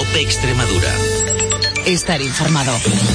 COPE Extremadura. Estar informado.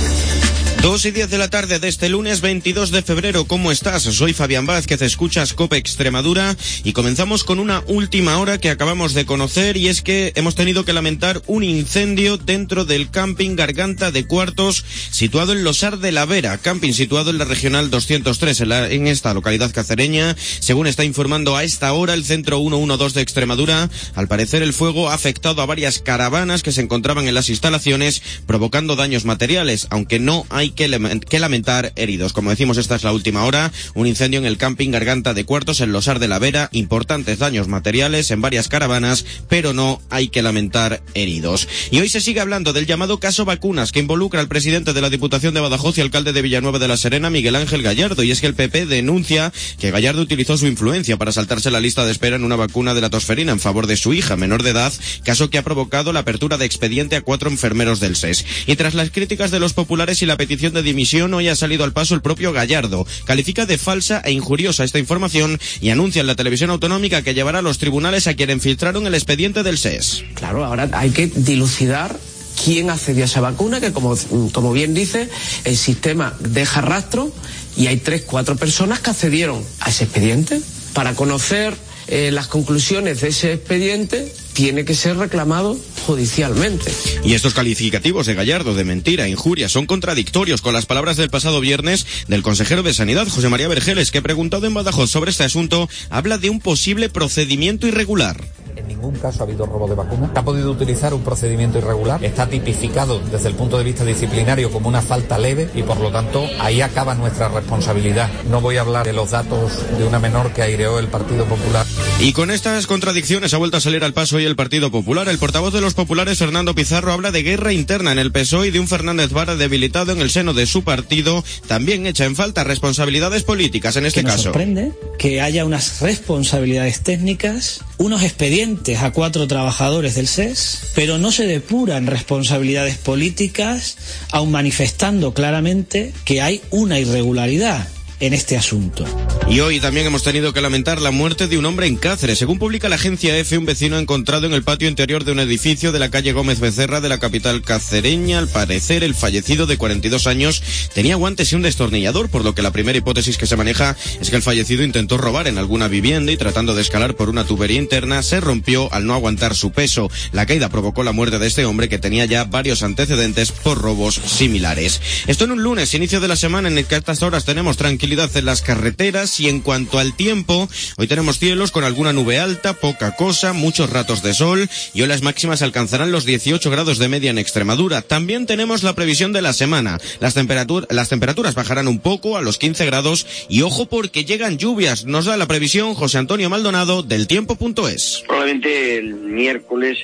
2:10 de la tarde de este lunes 22 de febrero. ¿Cómo estás? Soy Fabián Vázquez, escuchas COPE Extremadura y comenzamos con una última hora que acabamos de conocer, y es que hemos tenido que lamentar un incendio dentro del camping Garganta de Cuartos, situado en Losar de la Vera, camping situado en la Regional 203, en esta localidad cacereña. Según está informando a esta hora el Centro 112 de Extremadura, al parecer el fuego ha afectado a varias caravanas que se encontraban en las instalaciones, provocando daños materiales, aunque no hay que lamentar heridos. Como decimos, esta es la última hora. Un incendio en el camping Garganta de Cuartos en Losar de la Vera, importantes daños materiales en varias caravanas, pero no hay que lamentar heridos. Y hoy se sigue hablando del llamado caso vacunas, que involucra al presidente de la Diputación de Badajoz y alcalde de Villanueva de la Serena, Miguel Ángel Gallardo, y es que el PP denuncia que Gallardo utilizó su influencia para saltarse la lista de espera en una vacuna de la tosferina en favor de su hija menor de edad, caso que ha provocado la apertura de expediente a 4 enfermeros del SES. Y tras las críticas de los populares y la petición de dimisión, hoy ha salido al paso el propio Gallardo. Califica de falsa e injuriosa esta información y anuncia en la televisión autonómica que llevará a los tribunales a quienes filtraron el expediente del SES. Claro, ahora hay que dilucidar quién accedió a esa vacuna, que como bien dice, el sistema deja rastro, y hay 3-4 personas que accedieron a ese expediente. Para conocer las conclusiones de ese expediente tiene que ser reclamado judicialmente. Y estos calificativos de Gallardo de mentira, injuria, son contradictorios con las palabras del pasado viernes del consejero de Sanidad, José María Vergeles, que, preguntado en Badajoz sobre este asunto, habla de un posible procedimiento irregular. En ningún caso ha habido robo de vacunas. Ha podido utilizar un procedimiento irregular. Está tipificado desde el punto de vista disciplinario como una falta leve y, por lo tanto, ahí acaba nuestra responsabilidad. No voy a hablar de los datos de una menor que aireó el Partido Popular. Y con estas contradicciones ha vuelto a salir al paso hoy el Partido Popular. El portavoz de los populares, Fernando Pizarro, habla de guerra interna en el PSOE y de un Fernández Vara debilitado en el seno de su partido. También echa en falta responsabilidades políticas en este caso. Nos sorprende que haya unas responsabilidades técnicas, unos expedientes a 4 trabajadores del SES, pero no se depuran responsabilidades políticas, aun manifestando claramente que hay una irregularidad en este asunto. Y hoy también hemos tenido que lamentar la muerte de un hombre en Cáceres. Según publica la agencia EFE, un vecino ha encontrado en el patio interior de un edificio de la calle Gómez Becerra de la capital cacereña. Al parecer, el fallecido, de 42 años, tenía guantes y un destornillador, por lo que la primera hipótesis que se maneja es que el fallecido intentó robar en alguna vivienda y, tratando de escalar por una tubería interna, se rompió al no aguantar su peso. La caída provocó la muerte de este hombre, que tenía ya varios antecedentes por robos similares. Esto en un lunes, inicio de la semana, en el que a estas horas tenemos tranquilidad en las carreteras. Y en cuanto al tiempo, hoy tenemos cielos con alguna nube alta, poca cosa, muchos ratos de sol, y hoy las máximas alcanzarán los 18 grados de media en Extremadura. También tenemos la previsión de la semana. Las temperaturas bajarán un poco a los 15 grados y ojo porque llegan lluvias. Nos da la previsión José Antonio Maldonado del tiempo.es. Probablemente el miércoles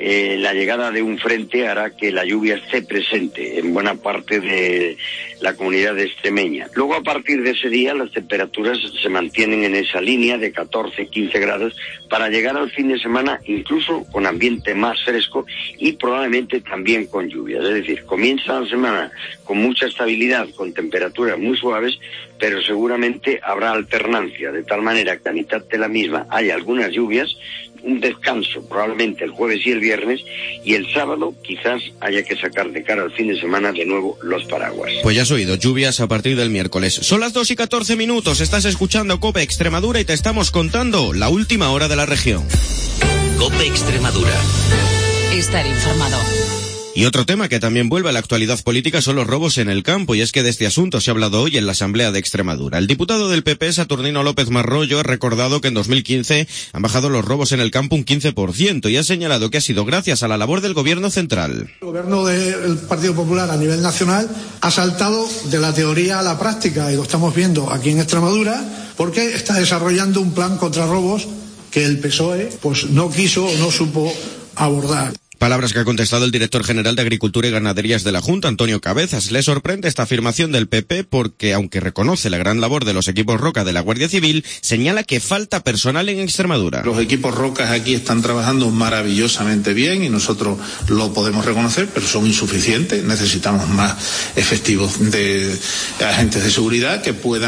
la llegada de un frente hará que la lluvia esté presente en buena parte de la comunidad extremeña. Luego, a partir de ese día, las temperaturas se mantienen en esa línea de 14-15 grados para llegar al fin de semana incluso con ambiente más fresco y probablemente también con lluvia. Es decir, comienza la semana con mucha estabilidad, con temperaturas muy suaves, pero seguramente habrá alternancia, de tal manera que a mitad de la misma hay algunas lluvias, un descanso probablemente el jueves y el viernes, y el sábado quizás haya que sacar de cara al fin de semana de nuevo los paraguas. Pues ya has oído, lluvias a partir del miércoles. Son las 2:14, estás escuchando COPE Extremadura y te estamos contando la última hora de la región. COPE Extremadura. Estar informado. Y otro tema que también vuelve a la actualidad política son los robos en el campo, y es que de este asunto se ha hablado hoy en la Asamblea de Extremadura. El diputado del PP, Saturnino López Marrollo, ha recordado que en 2015 han bajado los robos en el campo un 15% y ha señalado que ha sido gracias a la labor del gobierno central. El gobierno del Partido Popular a nivel nacional ha saltado de la teoría a la práctica, y lo estamos viendo aquí en Extremadura, porque está desarrollando un plan contra robos que el PSOE pues no quiso o no supo abordar. Palabras que ha contestado el director general de Agricultura y Ganaderías de la Junta, Antonio Cabezas. Le sorprende esta afirmación del PP porque, aunque reconoce la gran labor de los equipos Roca de la Guardia Civil, señala que falta personal en Extremadura. Los equipos Rocas aquí están trabajando maravillosamente bien y nosotros lo podemos reconocer, pero son insuficientes. Necesitamos más efectivos de agentes de seguridad que puedan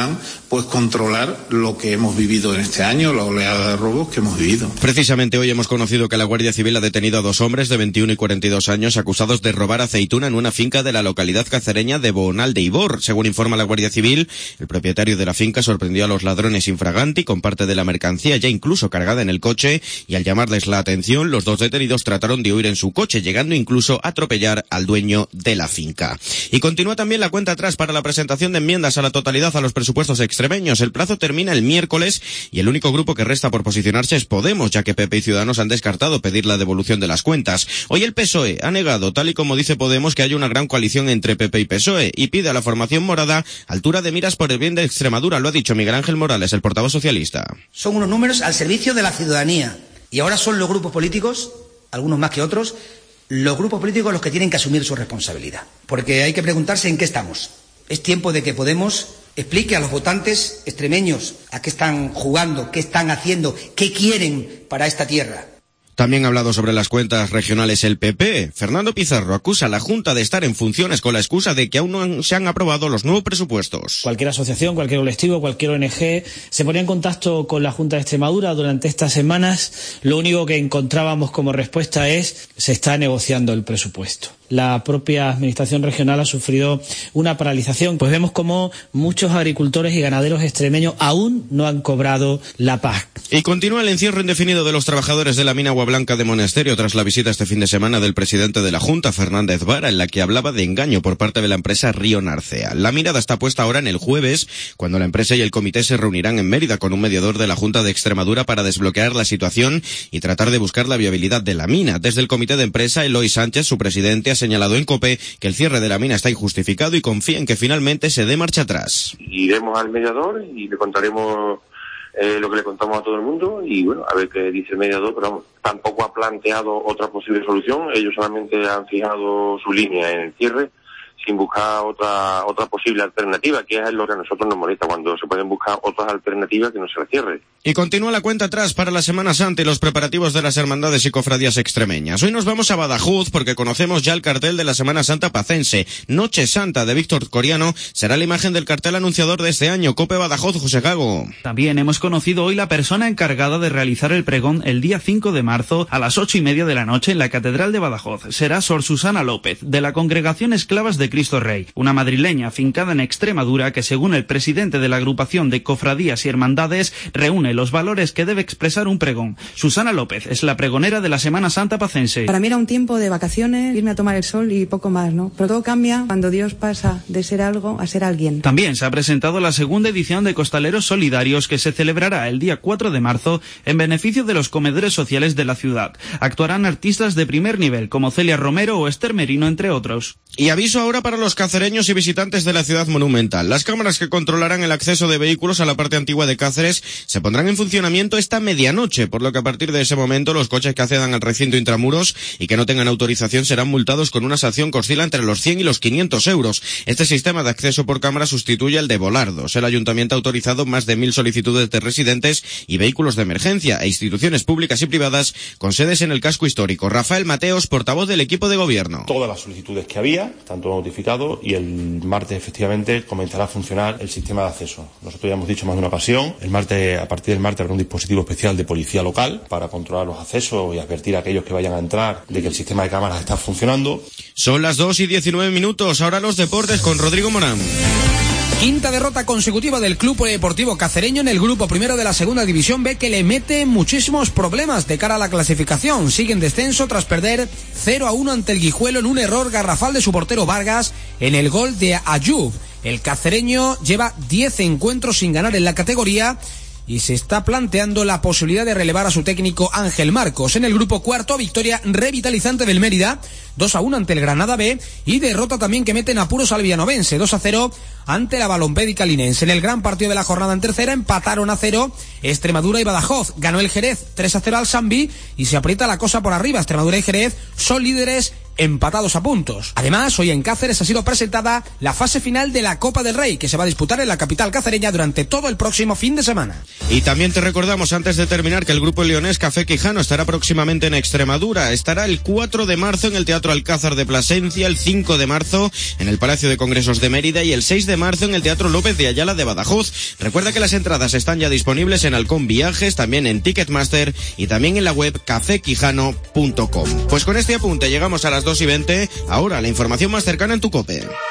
pues controlar lo que hemos vivido en este año, la oleada de robos que hemos vivido. Precisamente hoy hemos conocido que la Guardia Civil ha detenido a 2 hombres de 21 y 42 años acusados de robar aceituna en una finca de la localidad cacereña de Boonal de Ibor. Según informa la Guardia Civil, el propietario de la finca sorprendió a los ladrones infraganti con parte de la mercancía ya incluso cargada en el coche, y al llamarles la atención, los 2 detenidos trataron de huir en su coche, llegando incluso a atropellar al dueño de la finca. Y continúa también la cuenta atrás para la presentación de enmiendas a la totalidad a los presupuestos extremeños. El plazo termina el miércoles y el único grupo que resta por posicionarse es Podemos, ya que PP y Ciudadanos han descartado pedir la devolución de las cuentas. Hoy el PSOE ha negado, tal y como dice Podemos, que haya una gran coalición entre PP y PSOE, y pide a la formación morada altura de miras por el bien de Extremadura. Lo ha dicho Miguel Ángel Morales, el portavoz socialista. Son unos números al servicio de la ciudadanía, y ahora son los grupos políticos, algunos más que otros, los grupos políticos los que tienen que asumir su responsabilidad. Porque hay que preguntarse en qué estamos. Es tiempo de que Podemos explique a los votantes extremeños a qué están jugando, qué están haciendo, qué quieren para esta tierra. También ha hablado sobre las cuentas regionales el PP. Fernando Pizarro acusa a la Junta de estar en funciones con la excusa de que aún no se han aprobado los nuevos presupuestos. Cualquier asociación, cualquier colectivo, cualquier ONG se ponía en contacto con la Junta de Extremadura durante estas semanas. Lo único que encontrábamos como respuesta es: se está negociando el presupuesto. La propia administración regional ha sufrido una paralización. Pues vemos como muchos agricultores y ganaderos extremeños aún no han cobrado la PAC. Y continúa el encierro indefinido de los trabajadores de la mina Agua Blanca de Monesterio tras la visita este fin de semana del presidente de la Junta, Fernández Vara, en la que hablaba de engaño por parte de la empresa Río Narcea. La mirada está puesta ahora en el jueves, cuando la empresa y el comité se reunirán en Mérida con un mediador de la Junta de Extremadura para desbloquear la situación y tratar de buscar la viabilidad de la mina. Desde el comité de empresa, Eloy Sánchez, su presidente, ha señalado en COPE que el cierre de la mina está injustificado y confía en que finalmente se dé marcha atrás. Iremos al mediador y le contaremos lo que le contamos a todo el mundo y bueno, a ver qué dice el mediador, pero vamos, tampoco ha planteado otra posible solución. Ellos solamente han fijado su línea en el cierre sin buscar otra posible alternativa, que es lo que a nosotros nos molesta, cuando se pueden buscar otras alternativas que no se la cierre. Y continúa la cuenta atrás para la Semana Santa y los preparativos de las hermandades y cofradías extremeñas. Hoy nos vamos a Badajoz porque conocemos ya el cartel de la Semana Santa pacense. Noche Santa de Víctor Coriano será la imagen del cartel anunciador de este año. COPE Badajoz, José Gago. También hemos conocido hoy la persona encargada de realizar el pregón el día 5 de marzo a las 8:30 de la noche en la Catedral de Badajoz. Será Sor Susana López, de la Congregación Esclavas de Cristo Rey, una madrileña afincada en Extremadura que, según el presidente de la agrupación de cofradías y hermandades, reúne los valores que debe expresar un pregón. Susana López es la pregonera de la Semana Santa pacense. Para mí era un tiempo de vacaciones, irme a tomar el sol y poco más, ¿no? Pero todo cambia cuando Dios pasa de ser algo a ser alguien. También se ha presentado la segunda edición de Costaleros Solidarios, que se celebrará el día 4 de marzo en beneficio de los comedores sociales de la ciudad. Actuarán artistas de primer nivel como Celia Romero o Esther Merino, entre otros. Y aviso ahora para los cacereños y visitantes de la ciudad monumental. Las cámaras que controlarán el acceso de vehículos a la parte antigua de Cáceres se pondrán en funcionamiento esta medianoche, por lo que a partir de ese momento los coches que accedan al recinto intramuros y que no tengan autorización serán multados con una sanción que oscila entre los 100 y los 500 euros. Este sistema de acceso por cámara sustituye al de Volardos. El ayuntamiento ha autorizado más de 1000 solicitudes de residentes y vehículos de emergencia e instituciones públicas y privadas con sedes en el casco histórico. Rafael Mateos, portavoz del equipo de gobierno. Todas las solicitudes que había, tanto notificado, y el martes efectivamente comenzará a funcionar el sistema de acceso. Nosotros ya hemos dicho más de una ocasión, a partir del martes habrá un dispositivo especial de policía local para controlar los accesos y advertir a aquellos que vayan a entrar de que el sistema de cámaras está funcionando. Son las 2:19, ahora los deportes con Rodrigo Morán. Quinta derrota consecutiva del Club Polideportivo Cacereño en el grupo primero de la Segunda División B, que le mete muchísimos problemas de cara a la clasificación. Sigue en descenso tras perder 0-1 ante el Guijuelo en un error garrafal de su portero Vargas en el gol de Ayub. El cacereño lleva 10 encuentros sin ganar en la categoría y se está planteando la posibilidad de relevar a su técnico Ángel Marcos. En el grupo cuarto, victoria revitalizante del Mérida, 2-1 ante el Granada B, y derrota también que mete en apuros al Villanovense, 2-0 ante la Balompédica Linense. En el gran partido de la jornada en tercera empataron a 0 Extremadura y Badajoz. Ganó el Jerez 3-0 al Sambi y se aprieta la cosa por arriba. Extremadura y Jerez son líderes empatados a puntos. Además, hoy en Cáceres ha sido presentada la fase final de la Copa del Rey, que se va a disputar en la capital cacereña durante todo el próximo fin de semana. Y también te recordamos, antes de terminar, que el grupo leonés Café Quijano estará próximamente en Extremadura. Estará el 4 de marzo en el Teatro Alcázar de Plasencia, el 5 de marzo en el Palacio de Congresos de Mérida y el 6 de marzo en el Teatro López de Ayala de Badajoz. Recuerda que las entradas están ya disponibles en Halcón Viajes, también en Ticketmaster y también en la web cafequijano.com. Pues con este apunte llegamos a las 2:20. Ahora la información más cercana en tu COPE.